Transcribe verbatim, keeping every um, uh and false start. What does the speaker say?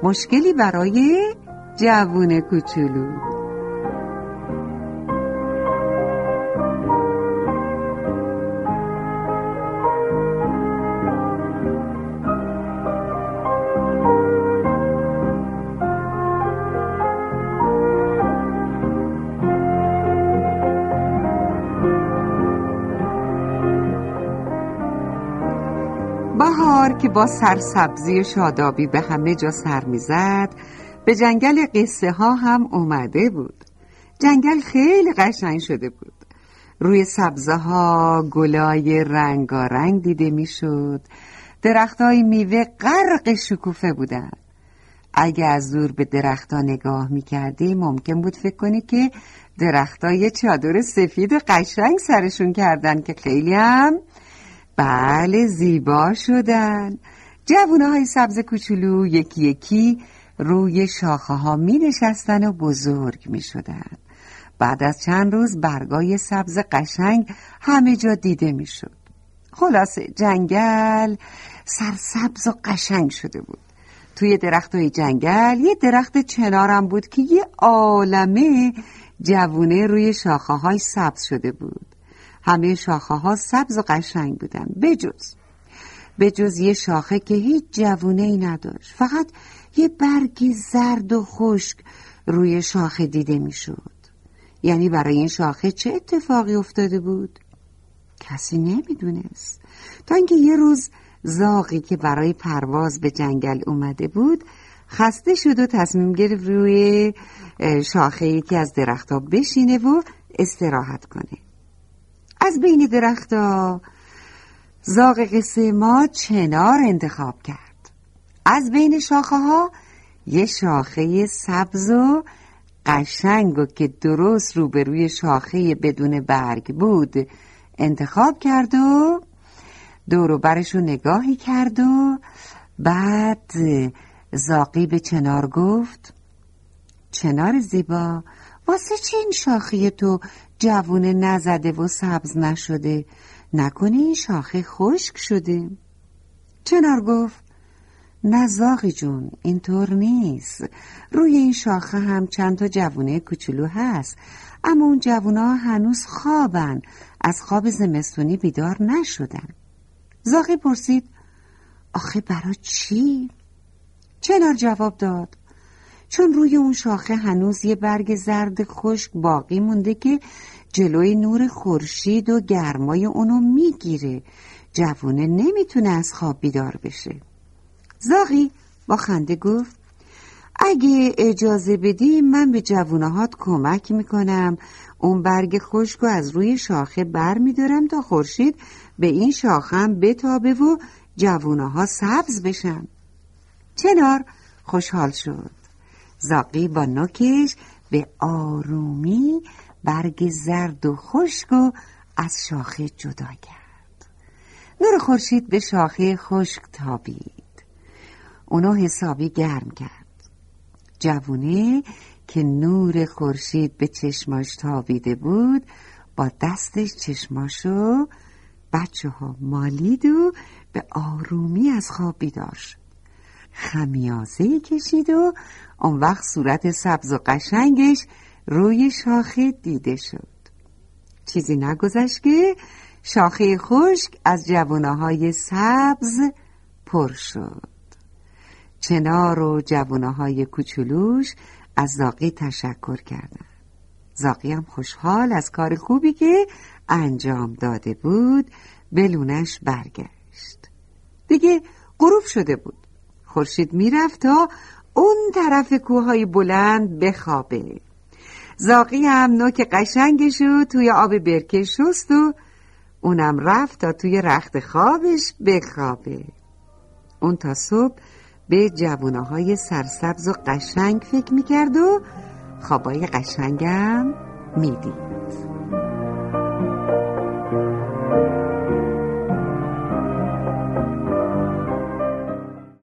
مشکلی برای جوون کوچولو. بهار که با سرسبزی و شادابی به همه جا سر میزد، به جنگل قصه ها هم اومده بود. جنگل خیلی قشنگ شده بود. روی سبزه ها گلای رنگارنگ دیده میشد. درختای میوه غرق شکوفه بودن. اگه از دور به درختها نگاه میکردی ممکن بود فکر کنی که درختها یه چادر سفید و قشنگ سرشون کردن که خیلی هم بله زیبا شدن. جوونه های سبز کوچولو یکی یکی روی شاخه ها می نشستن و بزرگ می شدن. بعد از چند روز برگای سبز قشنگ همه جا دیده می شد. خلاصه جنگل سرسبز و قشنگ شده بود. توی درخت های جنگل یه درخت چنارم بود که یه عالمه جوونه روی شاخه های سبز شده بود. همه شاخه ها سبز و قشنگ بودن بجز بجز یه شاخه که هیچ جوونه ای نداشت. فقط یه برگ زرد و خشک روی شاخه دیده می شد. یعنی برای این شاخه چه اتفاقی افتاده بود؟ کسی نمیدونست تا اینکه یه روز زاغی که برای پرواز به جنگل اومده بود خسته شد و تصمیم گرفت روی شاخه یکی از درختها بشینه و استراحت کنه. از بین درختها زاغ قصه ما چنار انتخاب کرد. از بین شاخه ها یه شاخه سبز و قشنگ و که درست روبروی شاخه بدون برگ بود انتخاب کرد و دور و برش رو نگاهی کرد و بعد زاغی به چنار گفت: چنار زیبا، واسه چه این شاخه تو جوونه نزده و سبز نشده؟ نکنه این شاخه خشک شده؟ چنار گفت: نه زاغی جون، اینطور نیست. روی این شاخه هم چند تا جوونه کوچولو هست، اما اون جوونه ها هنوز خوابن، از خواب زمستونی بیدار نشدن. زاغی پرسید: آخه برای چی؟ چنار جواب داد: چون روی اون شاخه هنوز یه برگ زرد خشک باقی مونده که جلوی نور خورشید و گرمای اونو میگیره. جوونه نمیتونه از خواب بیدار بشه. زاغی با خنده گفت: اگه اجازه بدی من به جوونه هات کمک میکنم. اون برگ خشک رو از روی شاخه بر میدارم تا خورشید به این شاخه هم بتابه و جوونه ها سبز بشن. چنار خوشحال شد. زاغی با نوکش به آرومی برگ زرد و خشک و از شاخه جدا کرد. نور خورشید به شاخه خشک تابید. اونو حسابی گرم کرد. جوونه که نور خورشید به چشماش تابیده بود با دستش چشماشو بچه ها مالید و به آرومی از خواب بیدار شد. خمیازه کشید و اون وقت صورت سبز و قشنگش روی شاخه دیده شد. چیزی نگذشت که شاخه خشک از جوانه‌های سبز پر شد. چنار و جوانه‌های کوچولوش از زاغی تشکر کردند. زاغی هم خوشحال از کار خوبی که انجام داده بود به لونش برگشت. دیگه غروب شده بود. خورشید میرفت تا اون طرف کوههای بلند بخوابه. زاغی هم نوک قشنگشو توی آب برکه شست و اونم رفت تا توی رخت خوابش بخوابه. اون تا صبح به جوانه‌های سرسبز و قشنگ فکر میکرد و خوابای قشنگم میدید.